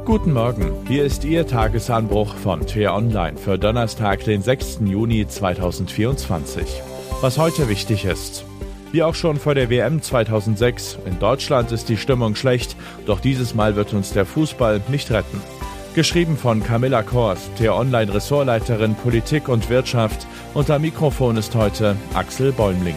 Guten Morgen, hier ist Ihr Tagesanbruch von T-Online für Donnerstag, den 6. Juni 2024. Was heute wichtig ist. Wie auch schon vor der WM 2006, in Deutschland ist die Stimmung schlecht, doch dieses Mal wird uns der Fußball nicht retten. Geschrieben von Camilla Kors, T-Online-Ressortleiterin Politik und Wirtschaft, und am Mikrofon ist heute Axel Bäumling.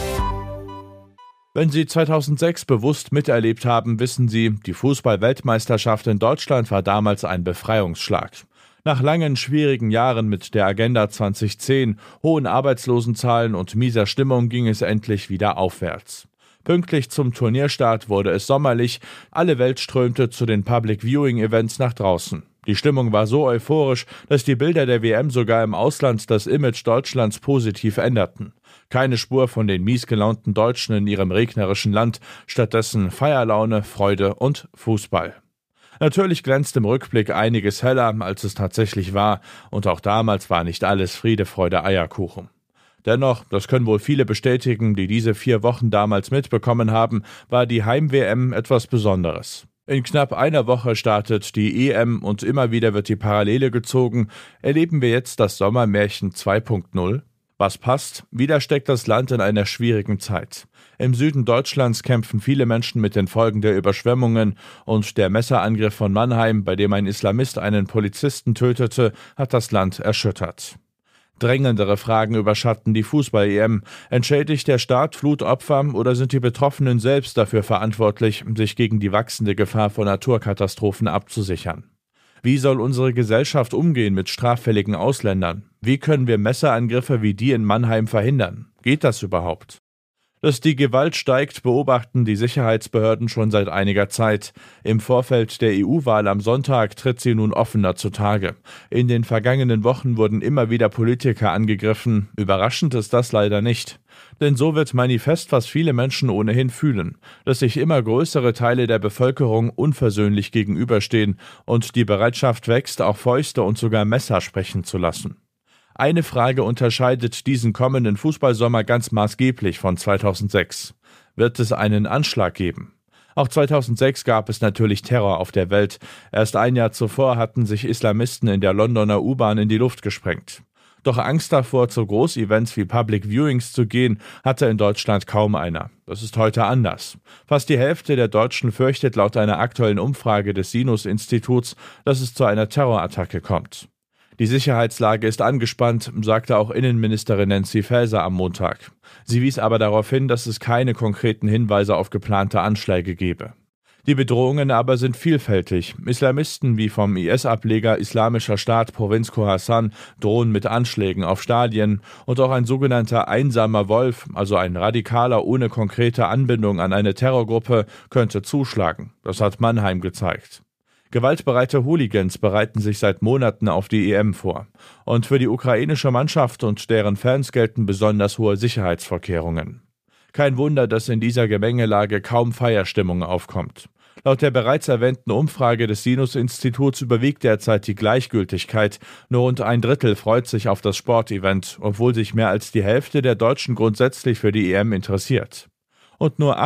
Wenn Sie 2006 bewusst miterlebt haben, wissen Sie, die Fußball-Weltmeisterschaft in Deutschland war damals ein Befreiungsschlag. Nach langen, schwierigen Jahren mit der Agenda 2010, hohen Arbeitslosenzahlen und mieser Stimmung ging es endlich wieder aufwärts. Pünktlich zum Turnierstart wurde es sommerlich, alle Welt strömte zu den Public-Viewing-Events nach draußen. Die Stimmung war so euphorisch, dass die Bilder der WM sogar im Ausland das Image Deutschlands positiv änderten. Keine Spur von den miesgelaunten Deutschen in ihrem regnerischen Land, stattdessen Feierlaune, Freude und Fußball. Natürlich glänzt im Rückblick einiges heller, als es tatsächlich war, und auch damals war nicht alles Friede, Freude, Eierkuchen. Dennoch, das können wohl viele bestätigen, die diese 4 Wochen damals mitbekommen haben, war die Heim-WM etwas Besonderes. In knapp einer Woche startet die EM und immer wieder wird die Parallele gezogen. Erleben wir jetzt das Sommermärchen 2.0? Was passt? Wieder steckt das Land in einer schwierigen Zeit. Im Süden Deutschlands kämpfen viele Menschen mit den Folgen der Überschwemmungen und der Messerangriff von Mannheim, bei dem ein Islamist einen Polizisten tötete, hat das Land erschüttert. Drängendere Fragen überschatten die Fußball-EM. Entschädigt der Staat Flutopfer oder sind die Betroffenen selbst dafür verantwortlich, sich gegen die wachsende Gefahr von Naturkatastrophen abzusichern? Wie soll unsere Gesellschaft umgehen mit straffälligen Ausländern? Wie können wir Messerangriffe wie die in Mannheim verhindern? Geht das überhaupt? Dass die Gewalt steigt, beobachten die Sicherheitsbehörden schon seit einiger Zeit. Im Vorfeld der EU-Wahl am Sonntag tritt sie nun offener zutage. In den vergangenen Wochen wurden immer wieder Politiker angegriffen. Überraschend ist das leider nicht. Denn so wird manifest, was viele Menschen ohnehin fühlen, dass sich immer größere Teile der Bevölkerung unversöhnlich gegenüberstehen und die Bereitschaft wächst, auch Fäuste und sogar Messer sprechen zu lassen. Eine Frage unterscheidet diesen kommenden Fußballsommer ganz maßgeblich von 2006. Wird es einen Anschlag geben? Auch 2006 gab es natürlich Terror auf der Welt. Erst ein Jahr zuvor hatten sich Islamisten in der Londoner U-Bahn in die Luft gesprengt. Doch Angst davor, zu Großevents wie Public Viewings zu gehen, hatte in Deutschland kaum einer. Das ist heute anders. Fast die Hälfte der Deutschen fürchtet laut einer aktuellen Umfrage des Sinus-Instituts, dass es zu einer Terrorattacke kommt. Die Sicherheitslage ist angespannt, sagte auch Innenministerin Nancy Faeser am Montag. Sie wies aber darauf hin, dass es keine konkreten Hinweise auf geplante Anschläge gebe. Die Bedrohungen aber sind vielfältig. Islamisten wie vom IS-Ableger Islamischer Staat Provinz Khorasan drohen mit Anschlägen auf Stadien und auch ein sogenannter einsamer Wolf, also ein Radikaler ohne konkrete Anbindung an eine Terrorgruppe, könnte zuschlagen. Das hat Mannheim gezeigt. Gewaltbereite Hooligans bereiten sich seit Monaten auf die EM vor. Und für die ukrainische Mannschaft und deren Fans gelten besonders hohe Sicherheitsvorkehrungen. Kein Wunder, dass in dieser Gemengelage kaum Feierstimmung aufkommt. Laut der bereits erwähnten Umfrage des Sinus-Instituts überwiegt derzeit die Gleichgültigkeit. Nur rund 1/3 freut sich auf das Sportevent, obwohl sich mehr als die Hälfte der Deutschen grundsätzlich für die EM interessiert. Und nur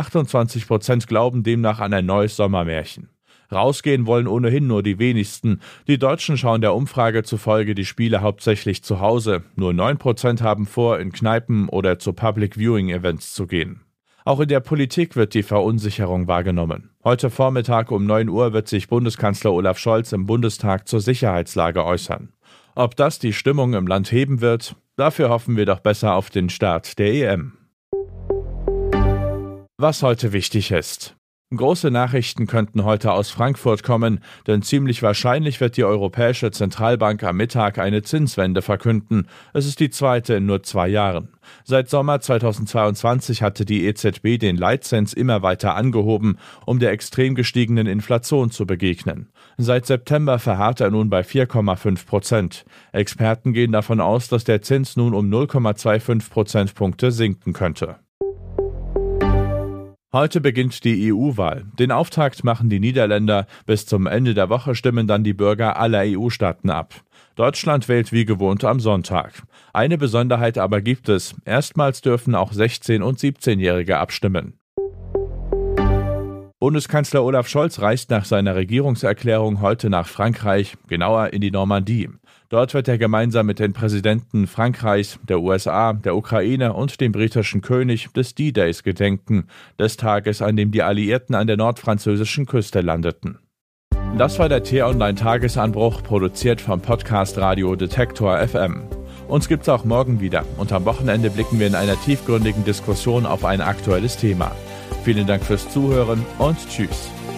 28% glauben demnach an ein neues Sommermärchen. Rausgehen wollen ohnehin nur die wenigsten. Die Deutschen schauen der Umfrage zufolge die Spiele hauptsächlich zu Hause. Nur 9% haben vor, in Kneipen oder zu Public-Viewing-Events zu gehen. Auch in der Politik wird die Verunsicherung wahrgenommen. Heute Vormittag um 9 Uhr wird sich Bundeskanzler Olaf Scholz im Bundestag zur Sicherheitslage äußern. Ob das die Stimmung im Land heben wird? Dafür hoffen wir doch besser auf den Start der EM. Was heute wichtig ist. Große Nachrichten könnten heute aus Frankfurt kommen, denn ziemlich wahrscheinlich wird die Europäische Zentralbank am Mittag eine Zinswende verkünden. Es ist die zweite in nur 2 Jahren. Seit Sommer 2022 hatte die EZB den Leitzins immer weiter angehoben, um der extrem gestiegenen Inflation zu begegnen. Seit September verharrt er nun bei 4,5%. Experten gehen davon aus, dass der Zins nun um 0,25 Prozentpunkte sinken könnte. Heute beginnt die EU-Wahl. Den Auftakt machen die Niederländer. Bis zum Ende der Woche stimmen dann die Bürger aller EU-Staaten ab. Deutschland wählt wie gewohnt am Sonntag. Eine Besonderheit aber gibt es. Erstmals dürfen auch 16- und 17-Jährige abstimmen. Bundeskanzler Olaf Scholz reist nach seiner Regierungserklärung heute nach Frankreich, genauer in die Normandie. Dort wird er gemeinsam mit den Präsidenten Frankreichs, der USA, der Ukraine und dem britischen König des D-Days gedenken, des Tages, an dem die Alliierten an der nordfranzösischen Küste landeten. Das war der T-Online-Tagesanbruch, produziert vom Podcast Radio Detektor FM. Uns gibt's auch morgen wieder und am Wochenende blicken wir in einer tiefgründigen Diskussion auf ein aktuelles Thema. Vielen Dank fürs Zuhören und tschüss.